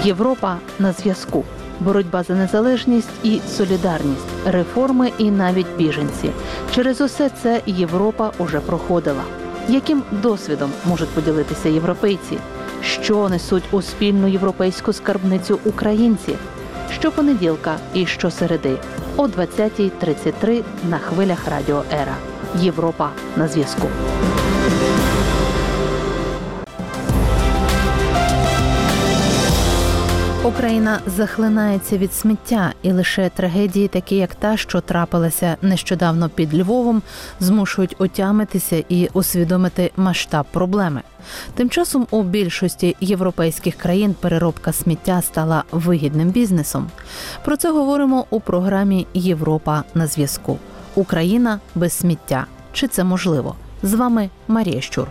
Європа на зв'язку. Боротьба за незалежність і солідарність, реформи і навіть біженці. Через усе це Європа уже проходила. Яким досвідом можуть поділитися європейці? Що несуть у спільну європейську скарбницю українці? Щопонеділка і щосереди о 20:33 на хвилях Радіо Ера. Європа на зв'язку. Україна захлинається від сміття, і лише трагедії, такі як та, що трапилася нещодавно під Львовом, змушують отямитися і усвідомити масштаб проблеми. Тим часом у більшості європейських країн переробка сміття стала вигідним бізнесом. Про це говоримо у програмі «Європа на зв'язку». Україна без сміття. Чи це можливо? З вами Марія Щур.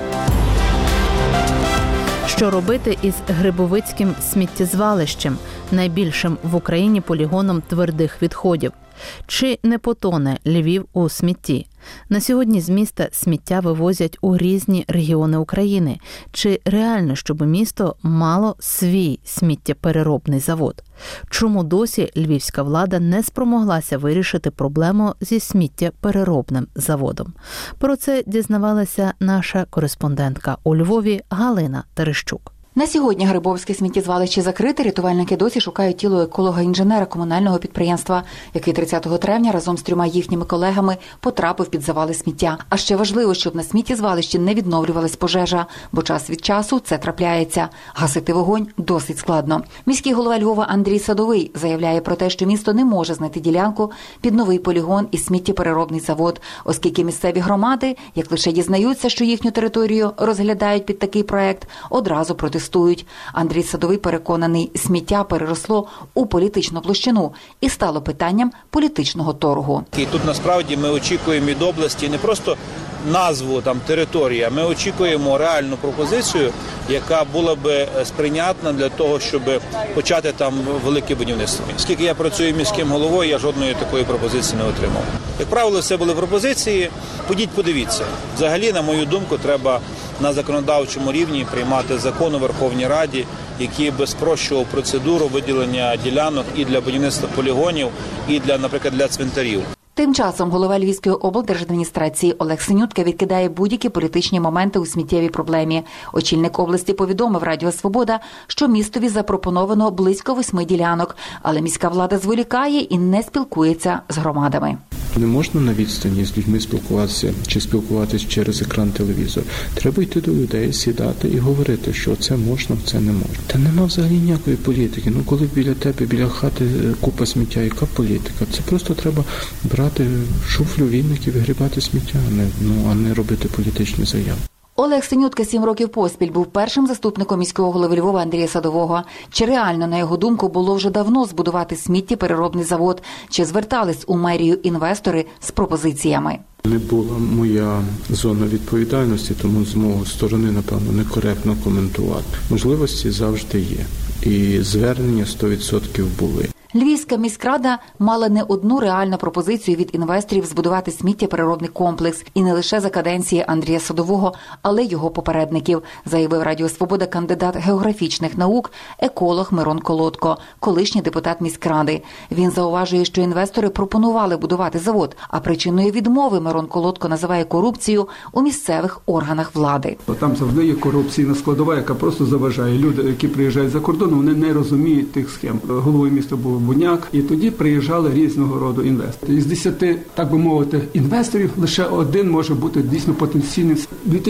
Що робити із Грибовицьким сміттєзвалищем, найбільшим в Україні полігоном твердих відходів? Чи не потоне Львів у смітті? На сьогодні з міста сміття вивозять у різні регіони України. Чи реально, щоб місто мало свій сміттєпереробний завод? Чому досі львівська влада не спромоглася вирішити проблему зі сміттєпереробним заводом? Про це дізнавалася наша кореспондентка у Львові Галина Терещук. На сьогодні Грибовське сміттєзвалище закрите, рятувальники досі шукають тіло еколога-інженера комунального підприємства, який 30 травня разом з 3 їхніми колегами потрапив під завали сміття. А ще важливо, щоб на сміттєзвалищі не відновлювалась пожежа, бо час від часу це трапляється. Гасити вогонь досить складно. Міський голова Львова Андрій Садовий заявляє про те, що місто не може знайти ділянку під новий полігон і сміттєпереробний завод, оскільки місцеві громади, як лише дізнаються, що їхню територію розглядають під такий проект, одразу протестують. Андрій Садовий переконаний, сміття переросло у політичну площину і стало питанням політичного торгу. І тут насправді ми очікуємо від області не просто назву території, ми очікуємо реальну пропозицію, яка була би сприйнятна для того, щоб почати там велике будівництво. Оскільки я працюю міським головою, я жодної такої пропозиції не отримав. Як правило, це були пропозиції. Підіть, подивіться. Взагалі, на мою думку, треба на законодавчому рівні приймати закон у Верховній Раді, який би спрощував процедуру виділення ділянок і для будівництва полігонів, і для, наприклад, для цвинтарів. Тим часом голова Львівської облдержадміністрації Олег Синютка відкидає будь-які політичні моменти у сміттєвій проблемі. Очільник області повідомив Радіо Свобода, що містові запропоновано близько 8 ділянок, але міська влада зволікає і не спілкується з громадами. Не можна на відстані з людьми спілкуватися чи спілкуватися через екран телевізора. Треба йти до людей, сідати і говорити, що це можна, це не можна. Та нема взагалі ніякої політики. Коли біля тебе, біля хати купа сміття, яка політика? Це просто треба брати шуфлю, віник і вигрібати сміття, а не робити політичні заяви. Олег Синютка 7 років поспіль був першим заступником міського голови Львова Андрія Садового. Чи реально, на його думку, було вже давно збудувати сміттєпереробний завод? Чи звертались у мерію інвестори з пропозиціями? Не була моя зона відповідальності, тому з мого сторони, напевно, некоректно коментувати. Можливості завжди є. І звернення 100% були. Львівська міськрада мала не одну реальну пропозицію від інвесторів збудувати сміттєпереробний комплекс. І не лише за каденції Андрія Садового, але й його попередників, заявив Радіо Свобода кандидат географічних наук, еколог Мирон Колодко, колишній депутат міськради. Він зауважує, що інвестори пропонували будувати завод, а причиною відмови Мирон Колодко називає корупцію у місцевих органах влади. Там завжди є корупційна складова, яка просто заважає. Люди, які приїжджають за кордон, вони не розуміють тих схем. Головою міста був Буняк, і тоді приїжджали різного роду інвестори. Із 10, так би мовити, інвесторів лише один може бути дійсно потенційним.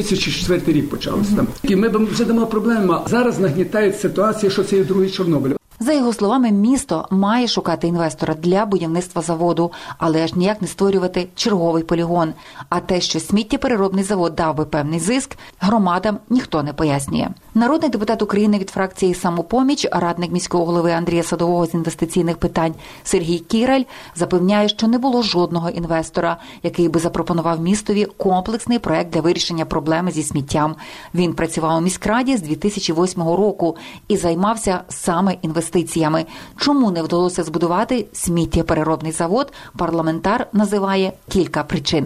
2004 рік почалося там. І ми вже дамо проблему. Зараз нагнітають ситуацію, що це є другий Чорнобиль. За його словами, місто має шукати інвестора для будівництва заводу, але аж ніяк не створювати черговий полігон. А те, що сміттєпереробний завод дав би певний зиск, громадам ніхто не пояснює. Народний депутат України від фракції «Самопоміч», радник міського голови Андрія Садового з інвестиційних питань Сергій Кіраль запевняє, що не було жодного інвестора, який би запропонував містові комплексний проект для вирішення проблеми зі сміттям. Він працював у міськраді з 2008 року і займався саме інвестиціями. Чому не вдалося збудувати сміттєпереробний завод, парламентар називає кілька причин.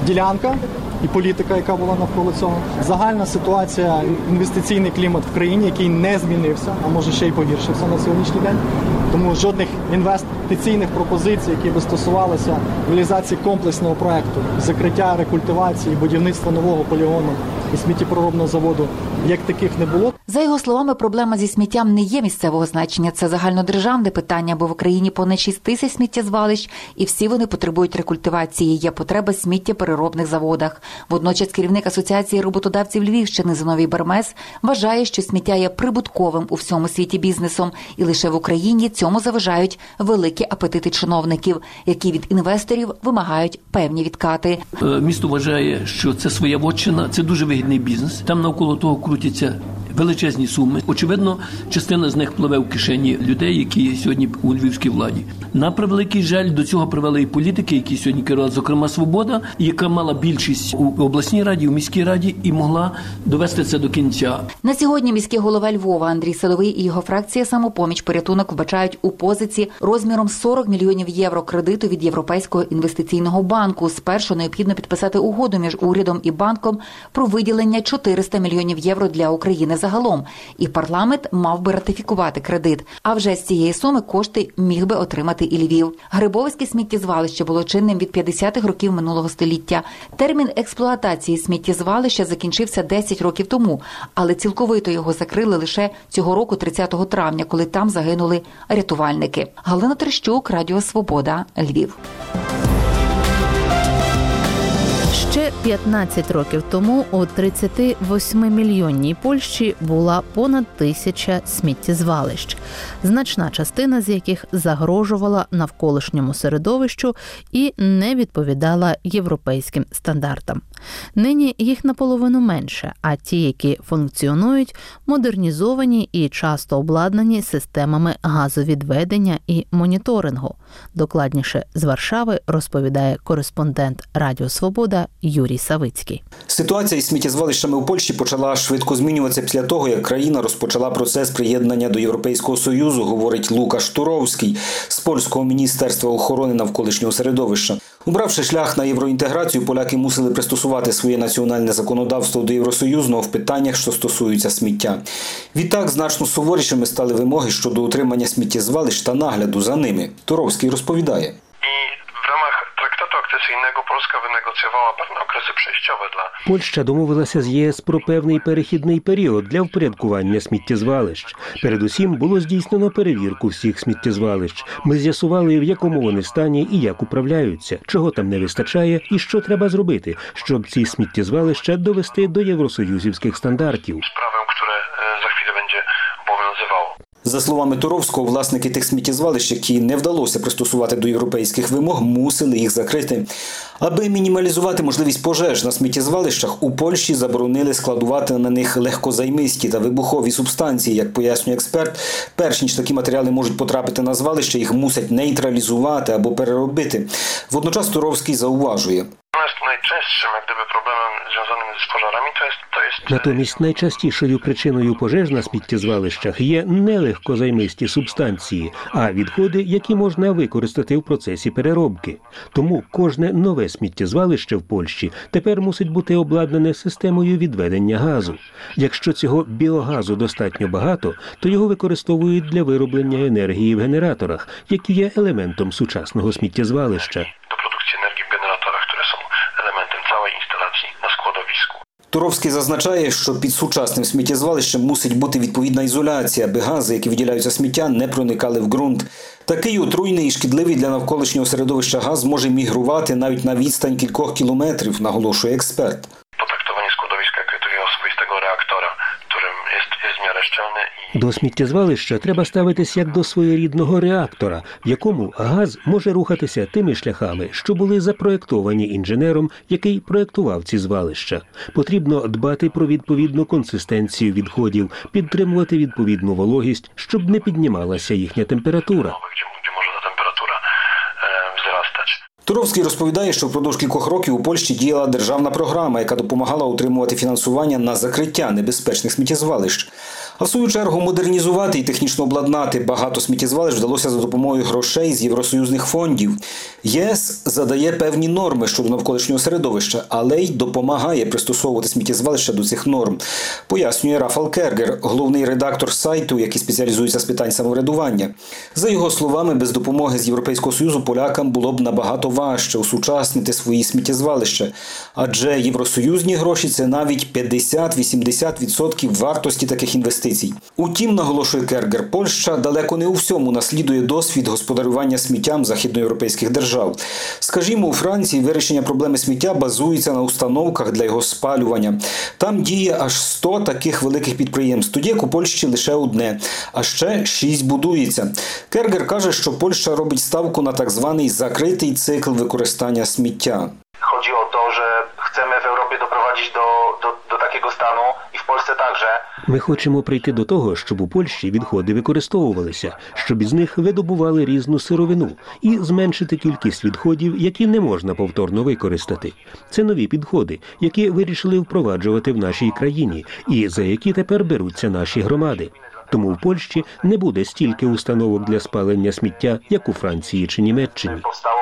ділянка і політика, яка була навколо цього. Загальна ситуація, інвестиційний клімат в країні, який не змінився, а може ще й погіршився на сьогоднішній день. Тому жодних інвестиційних пропозицій, які би стосувалися реалізації комплексного проекту, закриття, рекультивації, будівництва нового полігону і сміттєпереробного заводу, як таких не було. За його словами, проблема зі сміттям не є місцевого значення. Це загальнодержавне питання, бо в Україні понад 6 тисяч сміттєзвалищ, і всі вони потребують рекультивації. Є потреба сміттєпереробних заводах. Водночас керівник Асоціації роботодавців Львівщини Зиновій Бермес вважає, що сміття є прибутковим у всьому світі бізнесом. І лише в Україні цьому заважають великі апетити чиновників, які від інвесторів вимагають певні відкати. Місто вважає, що це своя вотчина, це дуже вигідний бізнес. Там навколо того крутяться величезні суми. Очевидно, частина з них пливе в кишені людей, які сьогодні у львівській владі. На превеликий жаль, до цього привели і політики, які сьогодні керували, зокрема «Свобода», яка мала більшість у обласній раді, у міській раді і могла довести це до кінця. На сьогодні міський голова Львова Андрій Садовий і його фракція «Самопоміч» порятунок вбачають у позиці розміром 40 мільйонів євро кредиту від Європейського інвестиційного банку. Спершу необхідно підписати угоду між урядом і банком про виділення 400 мільйонів євро для України загалом. І парламент мав би ратифікувати кредит. А вже з цієї суми кошти міг би отримати і Львів. Грибовицьке сміттєзвалище було чинним від 50-х років минулого століття. Термін експлуатації сміттєзвалища закінчився 10 років тому, але цілковито його закрили лише цього року 30 травня, коли там загинули рятувальники. Галина Трещук, Радіо Свобода, Львів. Ще 15 років тому у 38-мільйонній Польщі була понад 1000 сміттєзвалищ, значна частина з яких загрожувала навколишньому середовищу і не відповідала європейським стандартам. Нині їх наполовину менше, а ті, які функціонують, модернізовані і часто обладнані системами газовідведення і моніторингу. Докладніше з Варшави розповідає кореспондент Радіо Свобода Юрій Савицький. Ситуація із сміттєзвалищами у Польщі почала швидко змінюватися після того, як країна розпочала процес приєднання до Європейського Союзу, говорить Лукаш Туровський з Польського міністерства охорони навколишнього середовища. Обравши шлях на євроінтеграцію, поляки мусили пристосувати своє національне законодавство до євросоюзного в питаннях, що стосуються сміття. Відтак, значно суворішими стали вимоги щодо утримання сміттєзвалищ та нагляду за ними. Туровський розповідає. Polska wynegocjowała pewne okresy przejściowe dla... Польща домовилася з ЄС про певний перехідний період для впорядкування сміттєзвалищ. Передусім було здійснено перевірку всіх сміттєзвалищ. Ми з'ясували, в якому вони стані і як управляються, чого там не вистачає і що треба зробити, щоб ці сміттєзвалища довести до євросоюзівських стандартів. Справę, które za chwilę będzie obowiązywało. За словами Туровського, власники тих сміттєзвалищ, які не вдалося пристосувати до європейських вимог, мусили їх закрити. Аби мінімалізувати можливість пожеж на сміттєзвалищах, у Польщі заборонили складувати на них легкозаймисті та вибухові субстанції. Як пояснює експерт, перш ніж такі матеріали можуть потрапити на звалище, їх мусять нейтралізувати або переробити. Водночас Туровський зауважує. Натомість найчастішою причиною пожеж на сміттєзвалищах є не легкозаймисті субстанції, а відходи, які можна використати в процесі переробки. Тому кожне нове сміттєзвалище в Польщі тепер мусить бути обладнане системою відведення газу. Якщо цього біогазу достатньо багато, то його використовують для вироблення енергії в генераторах, які є елементом сучасного сміттєзвалища. Туровський зазначає, що під сучасним сміттєзвалищем мусить бути відповідна ізоляція, аби гази, які виділяються сміття, не проникали в ґрунт. Такий отруйний і шкідливий для навколишнього середовища газ може мігрувати навіть на відстань кількох кілометрів, наголошує експерт. До сміттєзвалища треба ставитись як до своєрідного реактора, в якому газ може рухатися тими шляхами, що були запроєктовані інженером, який проєктував ці звалища. Потрібно дбати про відповідну консистенцію відходів, підтримувати відповідну вологість, щоб не піднімалася їхня температура. Туровський розповідає, що впродовж кількох років у Польщі діяла державна програма, яка допомагала утримувати фінансування на закриття небезпечних сміттєзвалищ. А в свою чергу модернізувати і технічно обладнати багато сміттєзвалищ вдалося за допомогою грошей з євросоюзних фондів. ЄС задає певні норми щодо навколишнього середовища, але й допомагає пристосовувати сміттєзвалища до цих норм, пояснює Рафал Кергер, головний редактор сайту, який спеціалізується з питань самоврядування. За його словами, без допомоги з Європейського Союзу полякам було б набагато важче осучаснити свої сміттєзвалища, адже євросоюзні гроші – це навіть 50-80% вартості таких інвестицій. Утім, наголошує Кергер, Польща далеко не у всьому наслідує досвід господарювання сміттям західноєвропейських держав. Скажімо, у Франції вирішення проблеми сміття базується на установках для його спалювання. Там діє аж 100 таких великих підприємств, тоді як у Польщі лише одне, а ще 6 будується. Кергер каже, що Польща робить ставку на так званий закритий цикл використання сміття. Chodzi o to, że chcemy w Europie doprowadzić do takiego stanu i w Polsce także. Ми хочемо прийти до того, щоб у Польщі відходи використовувалися, щоб із них видобували різну сировину і зменшити кількість відходів, які не можна повторно використати. Це нові підходи, які вирішили впроваджувати в нашій країні і за які тепер беруться наші громади. Тому в Польщі не буде стільки установок для спалення сміття, як у Франції чи Німеччині. Powstało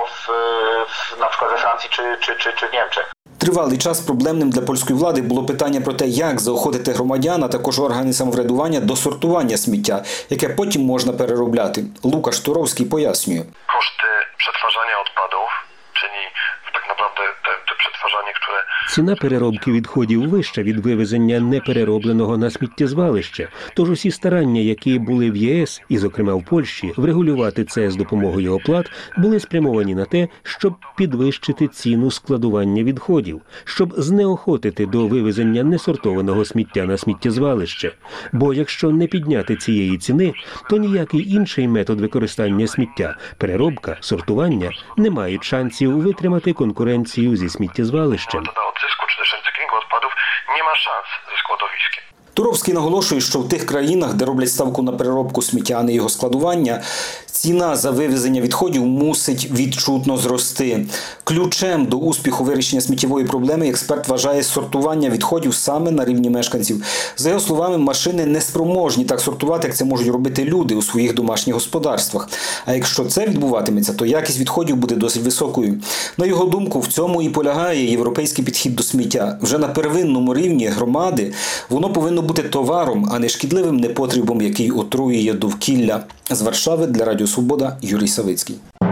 na przykład we Francji czy w Niemczech. Тривалий час проблемним для польської влади було питання про те, як заохотити громадян, а також органи самоврядування до сортування сміття, яке потім можна переробляти. Лукаш Туровський пояснює. Koszty przetwarzania odpadów, czyli tak naprawdę te przetwarzanie, które... Ціна переробки відходів вища від вивезення непереробленого на сміттєзвалище. Тож усі старання, які були в ЄС, і зокрема в Польщі, врегулювати це з допомогою оплат, були спрямовані на те, щоб підвищити ціну складування відходів, щоб знеохотити до вивезення несортованого сміття на сміттєзвалище. Бо якщо не підняти цієї ціни, то ніякий інший метод використання сміття – переробка, сортування – не мають шансів витримати конкуренцію зі сміттєзвалищем. Odzysku czy też recyklingu odpadów nie ma szans ze składowiskiem. Туровський наголошує, що в тих країнах, де роблять ставку на переробку сміття, а не його складування, ціна за вивезення відходів мусить відчутно зрости. Ключем до успіху вирішення сміттєвої проблеми експерт вважає сортування відходів саме на рівні мешканців. За його словами, машини не спроможні так сортувати, як це можуть робити люди у своїх домашніх господарствах. А якщо це відбуватиметься, то якість відходів буде досить високою. На його думку, в цьому і полягає європейський підхід до сміття. Вже на первинному рівні громади воно повинно бути товаром, а не шкідливим непотребом, який отруює довкілля. З Варшави для Радіо Свобода Юрій Савицький.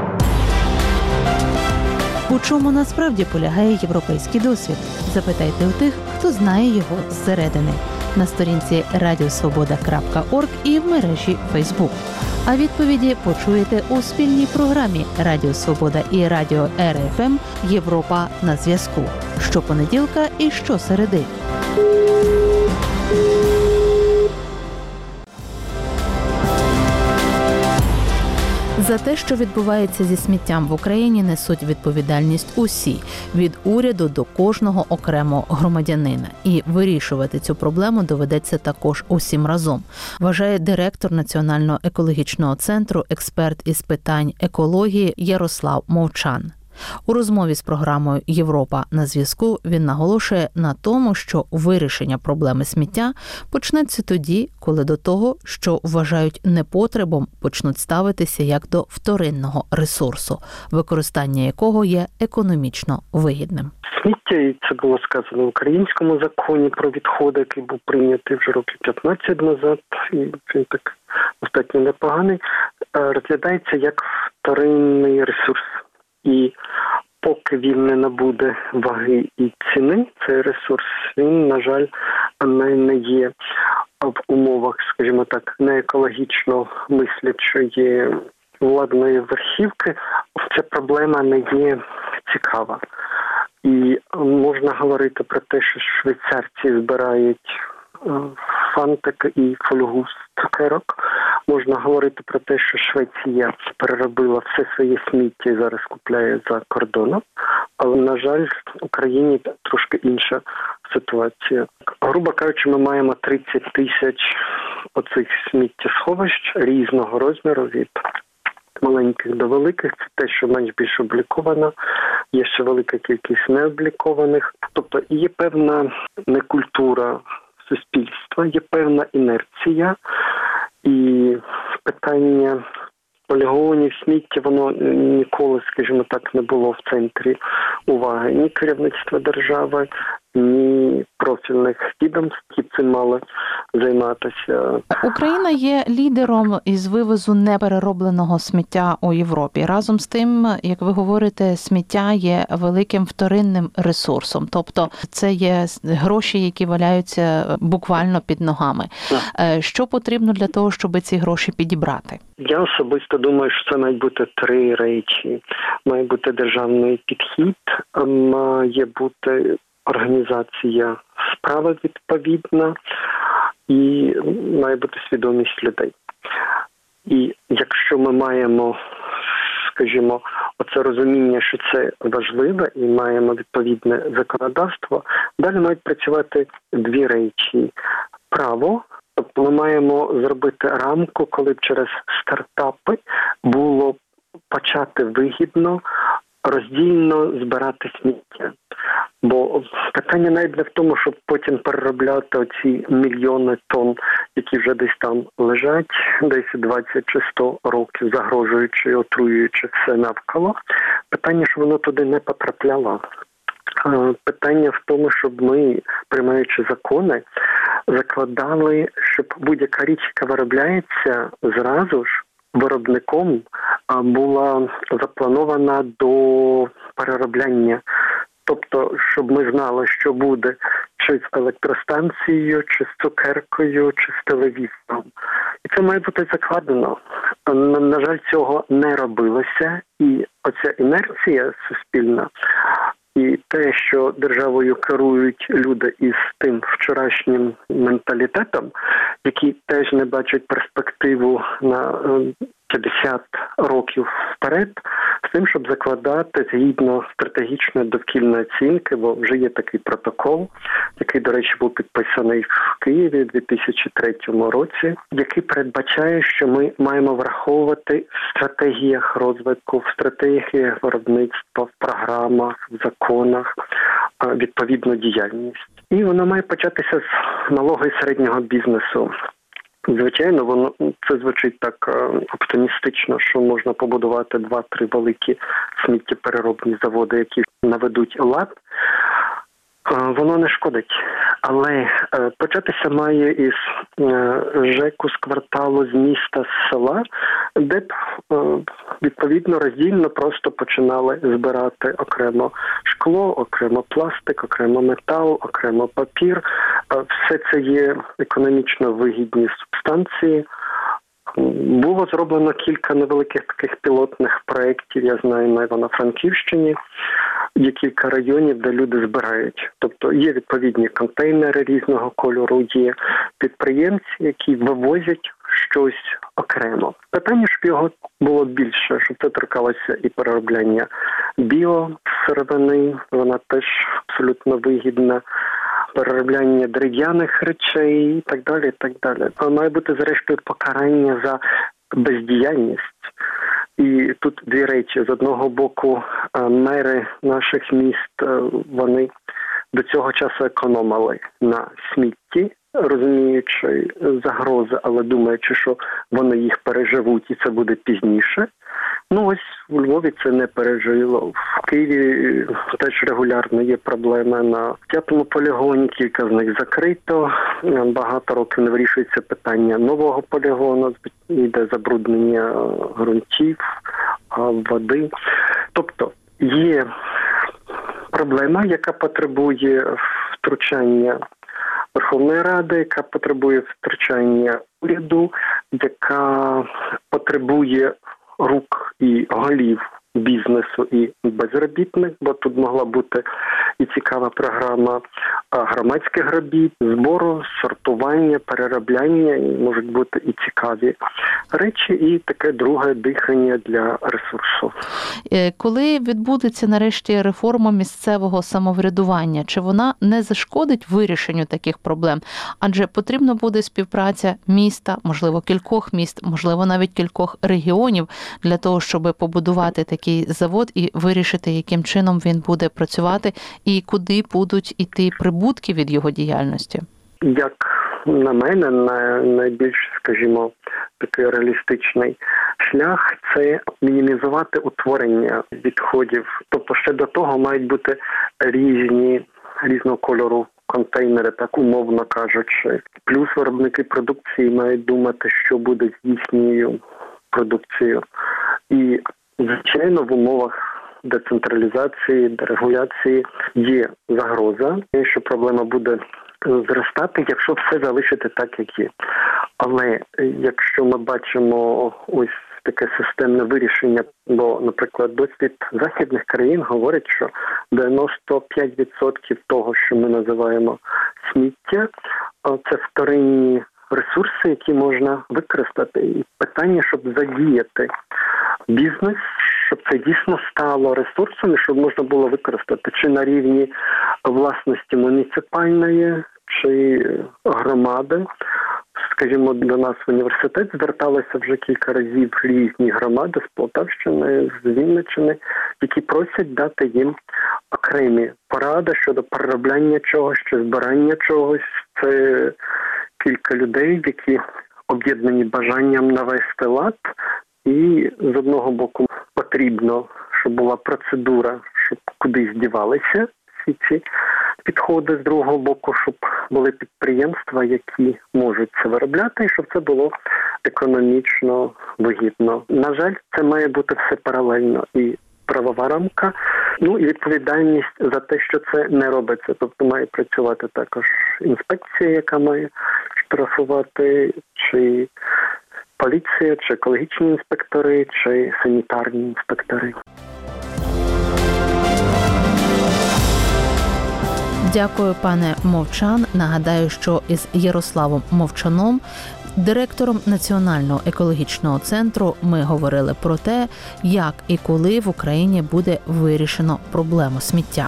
У чому насправді полягає європейський досвід? Запитайте у тих, хто знає його зсередини. На сторінці radiosvoboda.org і в мережі Facebook. А відповіді почуєте у спільній програмі Радіо Свобода і Радіо РФМ «Європа на зв'язку» щопонеділка і щосереди. За те, що відбувається зі сміттям в Україні, несуть відповідальність усі – від уряду до кожного окремого громадянина. І вирішувати цю проблему доведеться також усім разом, вважає директор Національного екологічного центру, експерт із питань екології Ярослав Мовчан. У розмові з програмою «Європа на зв'язку» він наголошує на тому, що вирішення проблеми сміття почнеться тоді, коли до того, що вважають непотребом, почнуть ставитися як до вторинного ресурсу, використання якого є економічно вигідним. Сміття, і це було сказано в українському законі про відходи, який був прийнятий вже років 15 назад, і він так достатньо непоганий, розглядається як вторинний ресурс. І поки він не набуде ваги і ціни, цей ресурс, він, на жаль, не є в умовах, скажімо так, не екологічно мислячої владної верхівки. Ця проблема не є цікава. І можна говорити про те, що швейцарці збирають фантик і фольгу з цукерок. Можна говорити про те, що Швеція переробила все своє сміття і зараз купляє за кордоном. Але, на жаль, в Україні трошки інша ситуація. Грубо кажучи, ми маємо 30 тисяч оцих сміттєсховищ різного розміру, від маленьких до великих. Це те, що менш-більш обліковано. Є ще велика кількість необлікованих. Тобто є певна некультура суспільства, є певна інерція, і питання полігонів, сміття, воно ніколи, скажімо так, не було в центрі уваги ні керівництва держави, ні профільних відомств, які цим мали займатися. Україна є лідером із вивозу непереробленого сміття у Європі. Разом з тим, як ви говорите, сміття є великим вторинним ресурсом. Тобто це є гроші, які валяються буквально під ногами. Що потрібно для того, щоб ці гроші підібрати? Я особисто думаю, що це мають бути 3 речі. Має бути державний підхід, має бути організація справи відповідна і має бути свідомість людей. І якщо ми маємо, скажімо, оце розуміння, що це важливо і маємо відповідне законодавство, далі мають працювати 2 речі. Право, тобто ми маємо зробити рамку, коли б через стартапи було почати вигідно, роздільно збирати сміття. Бо питання навіть не в тому, щоб потім переробляти оці мільйони тонн, які вже десь там лежать, 10, 20 чи 100 років, загрожуючи і отруюючи все навколо. Питання, що воно туди не потрапляло. Питання в тому, щоб ми, приймаючи закони, закладали, щоб будь-яка річ, яка виробляється, зразу ж виробником була запланована до переробляння. Тобто, щоб ми знали, що буде чи з електростанцією, чи з цукеркою, чи з телевізором. І це має бути закладено. На жаль, цього не робилося. І оця інерція суспільна, і те, що державою керують люди із тим вчорашнім менталітетом, які теж не бачать перспективу на 50 років вперед, з тим, щоб закладати згідно стратегічної довкільної оцінки, бо вже є такий протокол, який, до речі, був підписаний в Києві у 2003 році, який передбачає, що ми маємо враховувати в стратегіях розвитку, в стратегіях виробництва, в програмах, в законах відповідну діяльність. І вона має початися з малого і середнього бізнесу. Звичайно, це звучить так оптимістично, що можна побудувати 2-3 великі сміттєпереробні заводи, які наведуть лад. Воно не шкодить. Але початися має із ЖЕКу, з кварталу, з міста, з села, де б відповідно роздільно просто починали збирати окремо шкло, окремо пластик, окремо метал, окремо папір. Все це є економічно вигідні субстанції. Було зроблено кілька невеликих таких пілотних проєктів, я знаю, на Івано-Франківщині. Є кілька районів, де люди збирають. Тобто є відповідні контейнери різного кольору, є підприємці, які вивозять щось окремо. Питання, щоб його було більше, щоб це торкалося і переробляння біосировини, вона теж абсолютно вигідна, переробляння дерев'яних речей і так далі, і так далі. А має бути, зрештою, покарання за бездіяльність. І тут 2 речі. З одного боку, мери наших міст, вони до цього часу економили на смітті, розуміючи загрози, але думаючи, що вони їх переживуть і це буде пізніше. Ну ось у Львові це не пережило. В Києві теж регулярно є проблеми на 5-му полігоні, кілька з них закрито. Багато років не вирішується питання нового полігону, йде забруднення ґрунтів, води. Тобто є проблема, яка потребує втручання Верховної Ради, яка потребує втручання уряду, яка потребує рук і голів бізнесу і безробітних, бо тут могла бути і цікава програма громадських робіт, збору, сортування, переробляння, і можуть бути і цікаві речі, і таке друге дихання для ресурсу. Коли відбудеться нарешті реформа місцевого самоврядування, чи вона не зашкодить вирішенню таких проблем? Адже потрібна буде співпраця міста, можливо, кількох міст, можливо, навіть кількох регіонів для того, щоб побудувати такий завод і вирішити, яким чином він буде працювати і куди будуть іти прибутки від його діяльності. Як на мене, найбільш, скажімо, такий реалістичний шлях – це мінімізувати утворення відходів. Тобто ще до того мають бути різного кольору контейнери, так умовно кажучи. Плюс виробники продукції мають думати, що буде з їхньою продукцією. І, звичайно, в умовах децентралізації, дерегуляції є загроза, що проблема буде зростати, якщо все залишити так, як є. Але якщо ми бачимо ось таке системне вирішення, бо, наприклад, досвід західних країн говорить, що 95% того, що ми називаємо сміття, це вторинні ресурси, які можна використати. І питання, щоб задіяти бізнес, щоб це дійсно стало ресурсом, і щоб можна було використати чи на рівні власності муніципальної, чи громади. Скажімо, до нас в університет зверталися вже кілька разів різні громади з Полтавщини, з Вінниччини, які просять дати їм окремі поради щодо переробляння чогось чи збирання чогось. Це кілька людей, які об'єднані бажанням навести лад. І з одного боку потрібно, щоб була процедура, щоб кудись дівалися всі ці підходи, з другого боку, щоб були підприємства, які можуть це виробляти, і щоб це було економічно вигідно. На жаль, це має бути все паралельно. І правова рамка, і відповідальність за те, що це не робиться. Тобто має працювати також інспекція, яка має штрафувати, чи поліція, чи екологічні інспектори, чи санітарні інспектори. Дякую, пане Мовчан. Нагадаю, що із Ярославом Мовчаном, директором Національного екологічного центру, ми говорили про те, як і коли в Україні буде вирішено проблему сміття.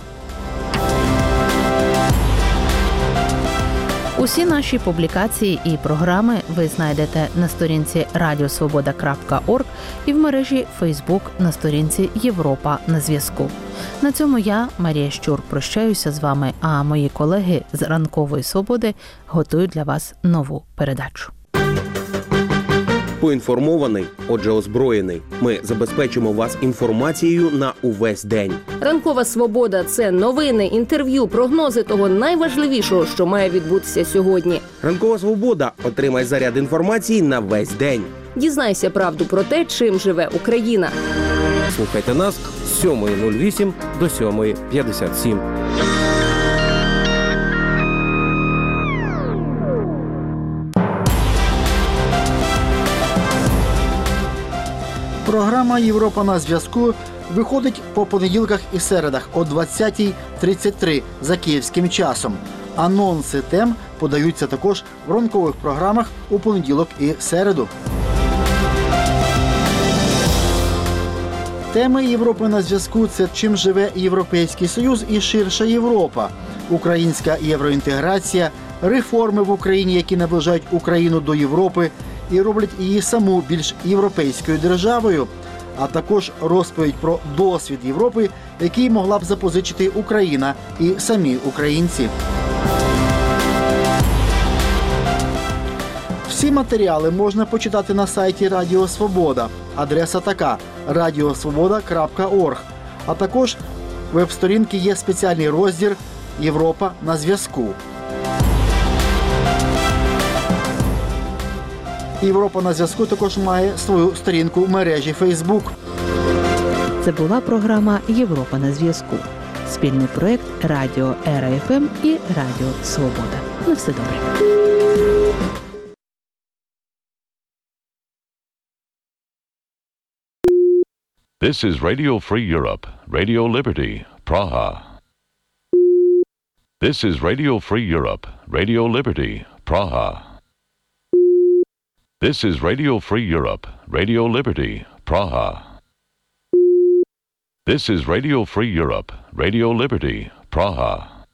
Усі наші публікації і програми ви знайдете на сторінці radiosvoboda.org і в мережі Facebook на сторінці Європа на зв'язку. На цьому я, Марія Щур, прощаюся з вами, а мої колеги з Ранкової Свободи готують для вас нову передачу. Поінформований, отже озброєний. Ми забезпечимо вас інформацією на увесь день. Ранкова Свобода – це новини, інтерв'ю, прогнози того найважливішого, що має відбутися сьогодні. Ранкова Свобода. Отримай заряд інформації на весь день. Дізнайся правду про те, чим живе Україна. Слухайте нас з 7:08 до 7:57. Програма «Європа на зв'язку» виходить по понеділках і середах о 20:33 за київським часом. Анонси тем подаються також в ранкових програмах у понеділок і середу. Теми «Європи на зв'язку» – це чим живе Європейський Союз і ширша Європа, українська євроінтеграція, реформи в Україні, які наближають Україну до Європи і роблять її саму більш європейською державою, а також розповідь про досвід Європи, який могла б запозичити Україна і самі українці. Всі матеріали можна почитати на сайті Радіо Свобода. Адреса така – radiosvoboda.org. А також веб-сторінки є спеціальний розділ «Європа на зв'язку». «Європа на зв'язку» також має свою сторінку в мережі Facebook. Це була програма «Європа на зв'язку». Спільний проєкт Радіо РФМ і Радіо Свобода. На все добре. This is Radio Free Europe, Radio Liberty, Praha. This is Radio Free Europe, Radio Liberty, Praha. This is Radio Free Europe, Radio Liberty, Praha. This is Radio Free Europe, Radio Liberty, Praha.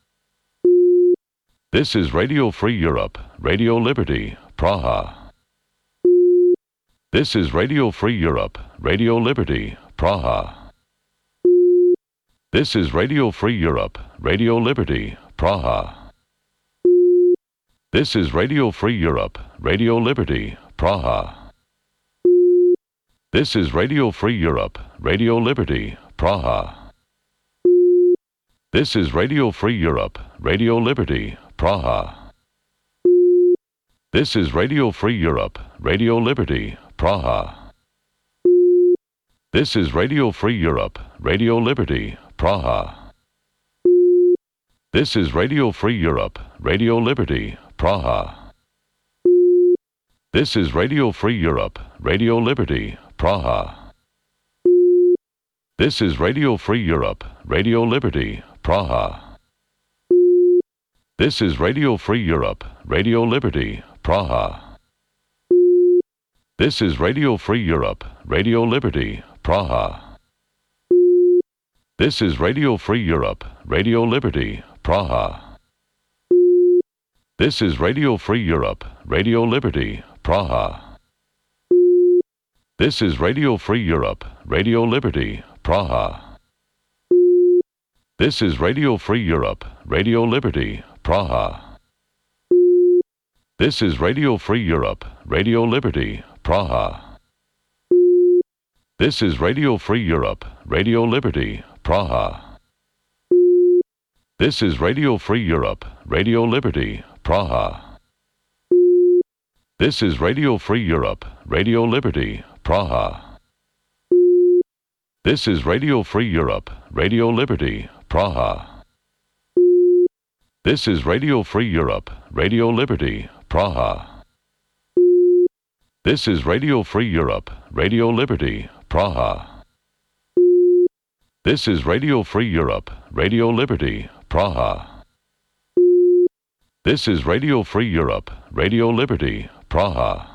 This is Radio Free Europe, Radio Liberty, Praha. This is Radio Free Europe, Radio Liberty, Praha. This is Radio Free Europe, Radio Liberty, Praha. This is Radio Free Europe, Radio Liberty, Praha. This is Radio Free Europe, Radio Liberty, Praha. This is Radio Free Europe, Radio Liberty, Praha. This is Radio Free Europe, Radio Liberty, Praha. This is Radio Free Europe, Radio Liberty, Praha. This is Radio Free Europe, Radio Liberty, Praha. This is Radio Free Europe, Radio Liberty, Praha. This is Radio Free Europe, Radio Liberty, Praha. This is Radio Free Europe, Radio Liberty, Praha. This is Radio Free Europe, Radio Liberty, Praha. This is Radio Free Europe, Radio Liberty, Praha. This is Radio Free Europe, Radio Liberty, Praha. This is Radio Free Europe, Radio Liberty, Praha. This is Radio Free Europe, Radio Liberty, Praha. This is Radio Free Europe, Radio Liberty, Praha. This is Radio Free Europe, Radio Liberty, Praha. This is Radio Free Europe, Radio Liberty, Praha. This is Radio Free Europe, Radio Liberty, Praha. This is Radio Free Europe, Radio Liberty, Praha. This is Radio Free Europe, Radio Liberty, Praha. This is Radio Free Europe, Radio Liberty, Praha. This is Radio Free Europe, Radio Liberty, Praha. This is Radio Free Europe, Radio Liberty, Praha.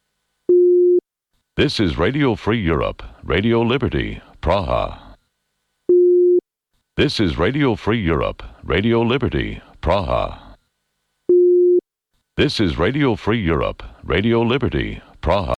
This is Radio Free Europe, Radio Liberty, Praha. This is Radio Free Europe, Radio Liberty, Praha. This is Radio Free Europe, Radio Liberty, Praha.